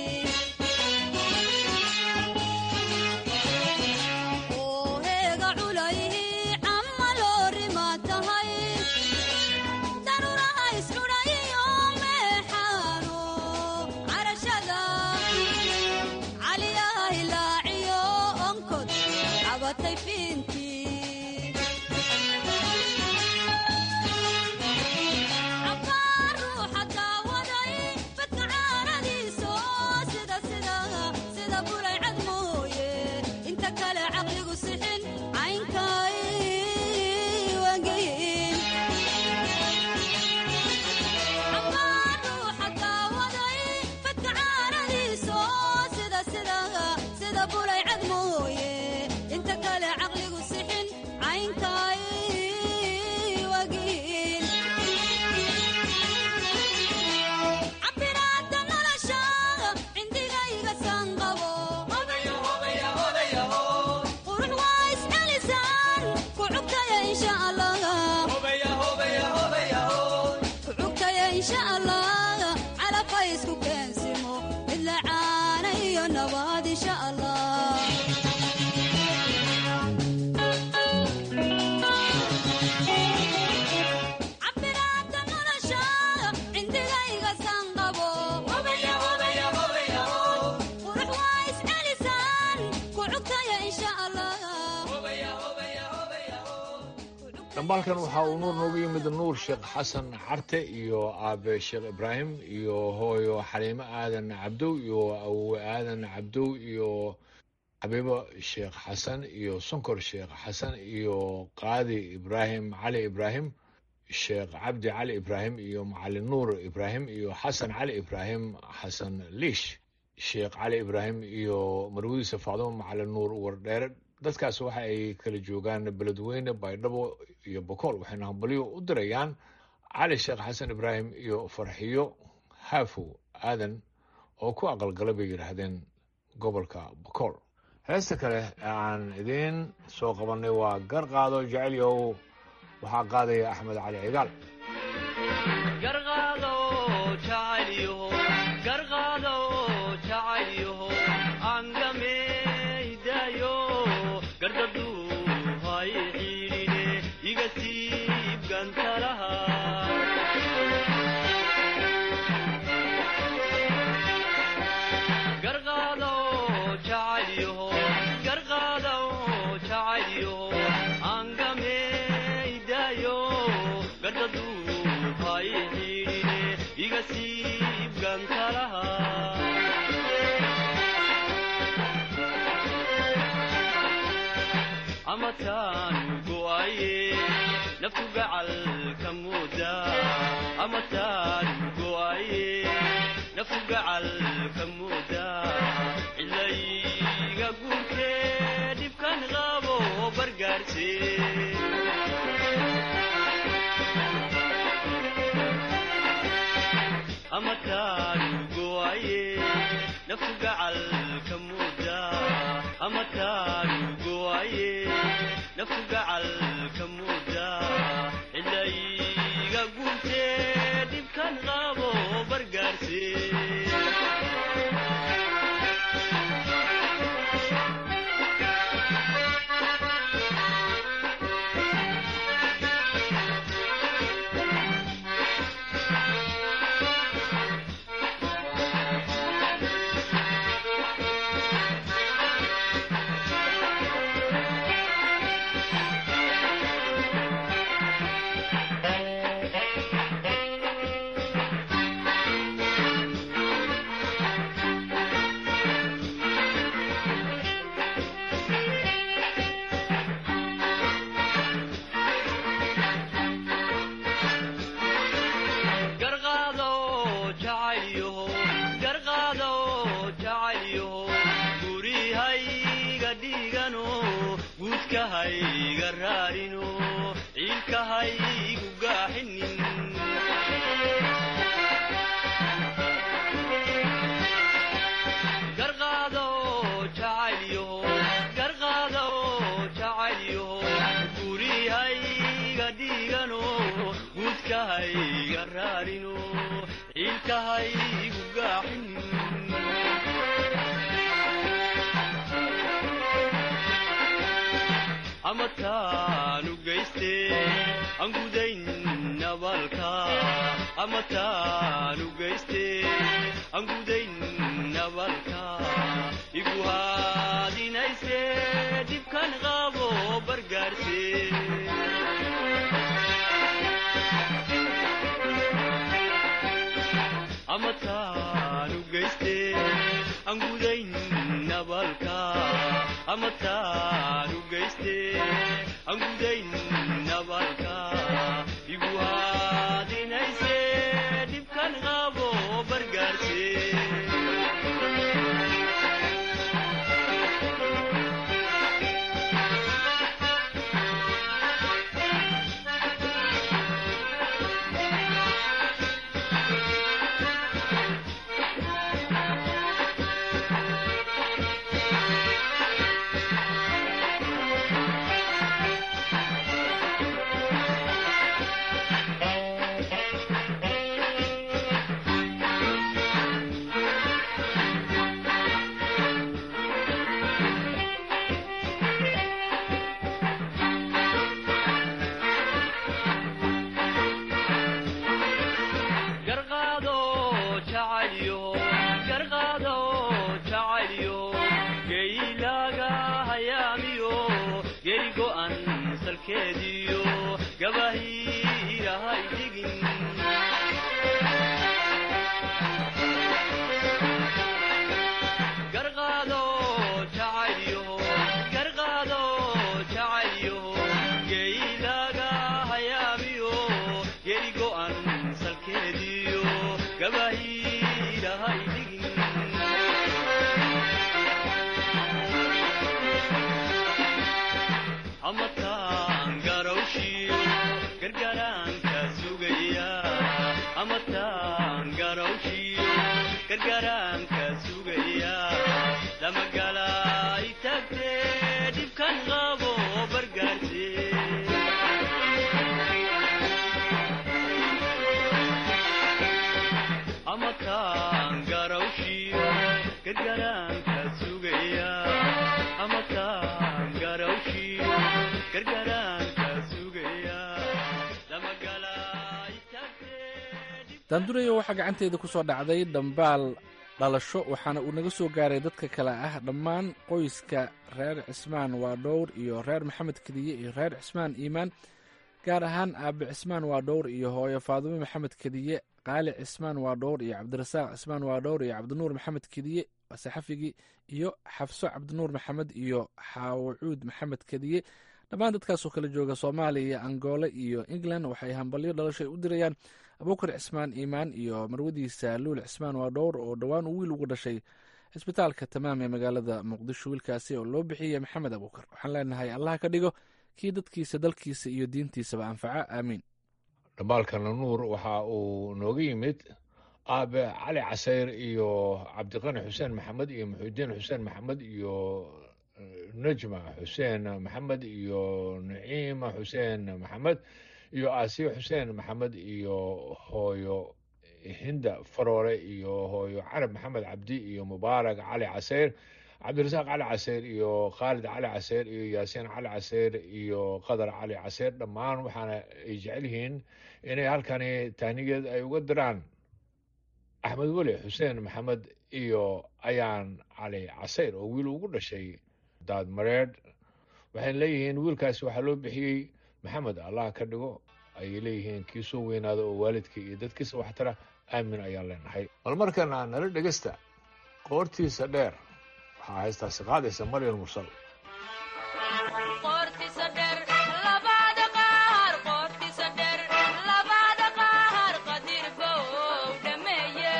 Speaker 11: وهيق عليه عملوري ما تهي ضرورة يسروري يوم حانو عرشدا عليها لاعيو انكد عبا طيفينتي
Speaker 8: dambaalkan waxa uu nuur noogu yimid nuur sheekh xasan carte iyo aabe sheekh ibraahim iyo hooyo xaliimo aadan cabdow iyo awowe aadan cabdow iyo xabiibo sheekh xasan iyo sonkor sheekh xasan iyo qaadi ibraahim cali ibraahim sheekh cabdi cali ibraahim iyo macalin nuur ibraahim iyo xasan cali ibraahim xasan liish sheekh cali ibraahim iyo marwadiisa faadimo macalin nuur wardheere dadkaas waxa ay kala joogaan beledweyne baydhabo iyo bokool waxayna hambalyo u dirayaan cali sheekh xasan ibraahim iyo farxiyo haafow aadan oo ku aqalgala bay yidhaahdeen gobolka bokool heesta kale aan idiin soo qabannay waa garqaado jecelyow waxaa qaadaya axmed cali cigaal نفوق على الكمودة أمتان قوي نفوق على الكمودة إلي أقول كيف كان غابو برقارتي أمتان قوي نفوق على الكمودة أمتان قوي نفوق على الكمودة إلي أقول كيف كان غابو برقارتي
Speaker 10: jacaylyo garqaado jacaylyo gurihayga dhigano guudkahayga raarino ciilkahaygu gaaxinin garqaado jacaylyo gurihayga dhigano guudkahayga raarino ciilkahaygu gaaxinin amataanu geyste angudayn nabalka amataanu geyste angudayn nabalka igu haadinayse dhibkan qabo bargaarse amataanu geyste angudayn nabalka amataanu geyste angudayn nabalka igu haadinayse dhibkan qabo bargaarse gargaraanka sugaya lamagalaay tagte dhibkan qabo bargaarse amataan garawshiyo gargaraanka sugaya amataan garawshiyo gargaraanka sugaya lamagalaay tagte
Speaker 4: daandurayo waxaa gacanteeda ku soo dhacday dhambaal dhalasho waxaana uu naga soo gaaray dadka kale ah dhammaan qoyska reer cismaan waa dhowr iyo reer maxamed kediye iyo reer cismaan iimaan gaar ahaan aabe cismaan waa dhowr iyo hooyo faadumo maxamed kediye qaali cismaan waa dhowr iyo cabdirasaaq cismaan waa dhowr iyo cabdinuur maxamed kediye saxafigii iyo xafso cabdinuur maxamed iyo xaawacuud maxamed kediye dhammaan dadkaasoo kala jooga soomaaliya angoole iyo england waxay hambalyo dhalashay u dirayaan abuukar cismaan iimaan iyo marwadiisa luul cismaan waa dhowr oo dhowaan uu wiil ugu dhashay cisbitaalka tamaam ee magaalada muqdisho wiilkaasi oo loo bixiyey maxamed abuukar waxaan leenahay allaha ka dhigo kii dadkiisa dalkiisa iyo diintiisaba anfaca aamiin
Speaker 8: dhambaalkana nuur waxa uu nooga yimid aabe cali casayr iyo cabdiqani xuseen maxamed iyo muxuudiin xuseen maxamed iyo najma xuseen maxamed iyo naciima xuseen maxamed iyo aasiya xuseen maxamed iyo hooyo hinda faroore iyo hooyo carab maxamed cabdi iyo mubaarak cali casayr cabdirasaaq cali casayr iyo khaalid cali casayr iyo yaasiin cali casayr iyo qadar cali casayr dhammaan waxaana ay jecel yihiin inay halkani taanigeed ay uga diraan axmed weli xuseen maxamed iyo ayaan cali casayr oo wiil ugu dhashay daad mareedh waxayna leeyihiin wiilkaasi waxaa loo bixiyey maxamed allah ka dhigo ayay leeyihiin kii soo weynaada oo waalidka iyo dadkiisa waxtara aamin ayaan leenahay bal markana nala dhegesta qoortiisa dheer waxaa haystaasi qaadaysa maryam mursal
Speaker 11: qaar qadir bow dhameeye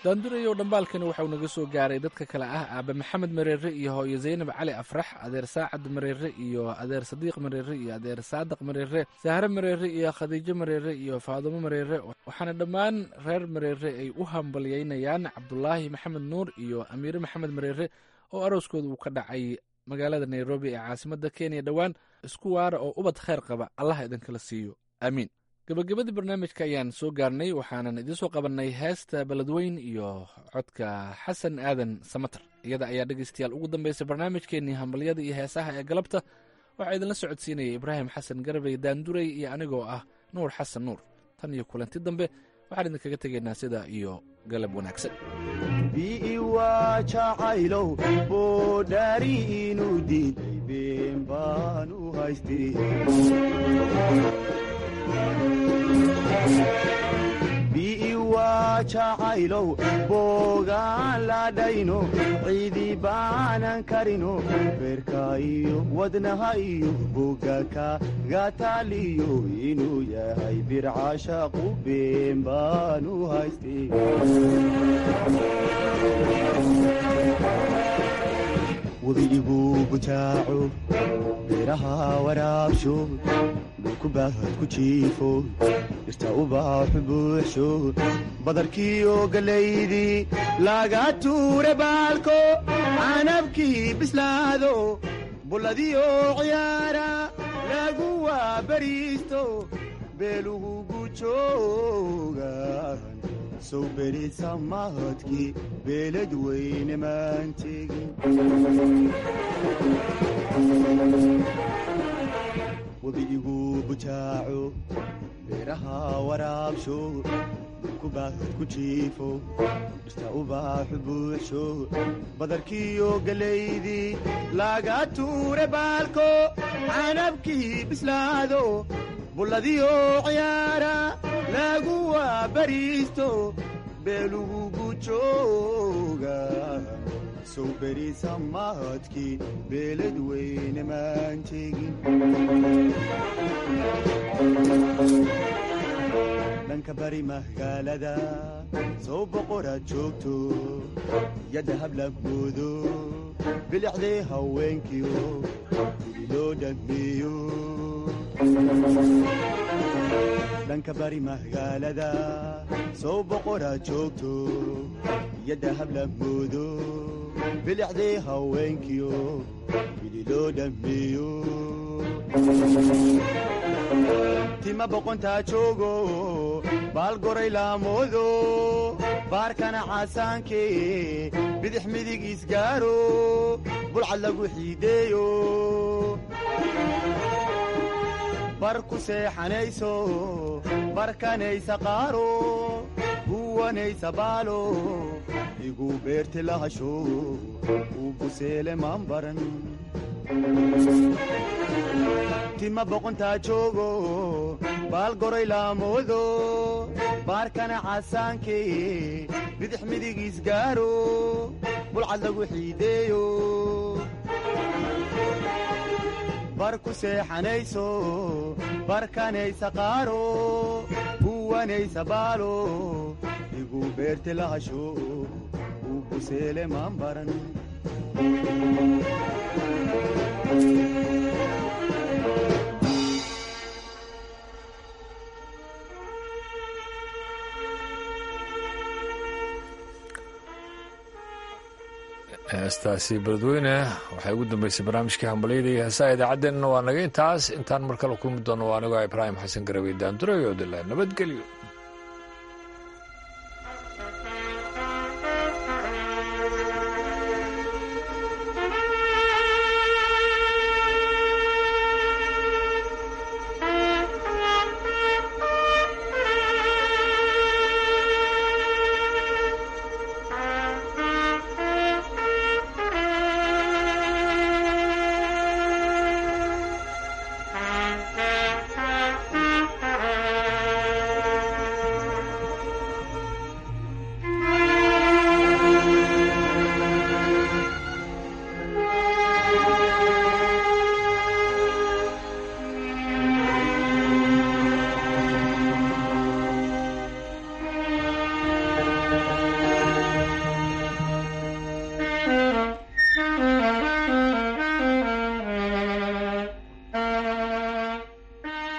Speaker 4: daandurayow dhambaalkani waxauu naga soo gaaray dadka kale ah aabe maxamed mareere iyo hooyo zaynab cali afrax, adeer saacad mareere iyo adeer sadiiq mareere iyo adeer saadaq mareere, sahre mareere iyo khadiijo mareere iyo faadumo mareere. waxaana dhammaan reer mareere ay u hambalyeynayaan cabdulaahi maxamed nuur iyo amiire maxamed mareere oo arooskooda uu ka dhacay magaalada nairobi ee caasimadda kenya dhowaan. isku waara oo ubad khayr qaba allah idinkala siiyo, aamiin. gabagabadii barnaamijka ayaan soo gaarnay, waxaanan idiin soo qabannay heesta beledweyn iyo codka xasan aadan samater. iyada ayaa dhegaystayaal ugu dambaysay barnaamijkeennii hambalyada iyo heesaha ee galabta. waxaa idinla socodsiinaya ibraahim xasan garabey daanduray iyo anigoo ah nuur xasan nuur. tan iyo kulanti dambe waxaan idinkaga tegaynaa sidaa iyo galab wanaagsan.
Speaker 12: biiwa jacaylow boodhaari inuu diiday been baan u haystay biiwa jacaylow boogaan ladhayno ciidi baanan karino beerka iyo wadnaha iyo bogaka gataaliyo inuu yahay bircashaqu been baan u haystay webiigu butaaco beeraha waraabsho dhulku baahad ku jiifo dhirta ubaaxu buuxsho badarkiiyo galaydii laga tuure baalko canabkii bislaado bulladiyo ciyaara lagu waabariisto beelugu gujoogan sow berisa mahadkii beelad weyne maan tegin webiigu butaaco beeraha waraabsho dhulku baahad ku jiifo dhirta ubaaxu buuxsho badarkiiyo galaydii laga tuure baalko canabkii bislaado bulladiyo ciyaara lagu waabariisto beelugu gujooga sow berisa mahadkii beelad weyne maan tegin dhanka bari magaalada sow boqoraad joogto yadda hablagoodo bilicdee haweenkiyo gudi loo dhammeeyo dhanka bari magaalada sow boqoraad joogto yadda hablagoodo bilicdee haweenkiyo gudi loo dhammeeyo tima boqontaa joogo baal goray laamoodo baarkana caasaankee bidix midig isgaaro bulcad lagu xiideeyo bar ku seexanayso barkanaysa qaaro guwanaysa baalo igu beerti lahasho uu buseele maan baran tima boqontaa joogo baal goray laamoodo baarkana caasaankee bidix midig isgaaro bulcad lagu xiideeyo bar ku seexanayso barkanaysa qaaro guwanaysa baalo igu beerti lahasho uu buseele maan baran
Speaker 1: heestaasi beledweyne waxay ugu dambeysay barnaamijkii hambalyada iyo heesaha idaacaddeenna waa naga intaas. intaan mar kale kulmi doono waa anigoo ibraahim xasan garawey daanduray oo dila nabadgelyo.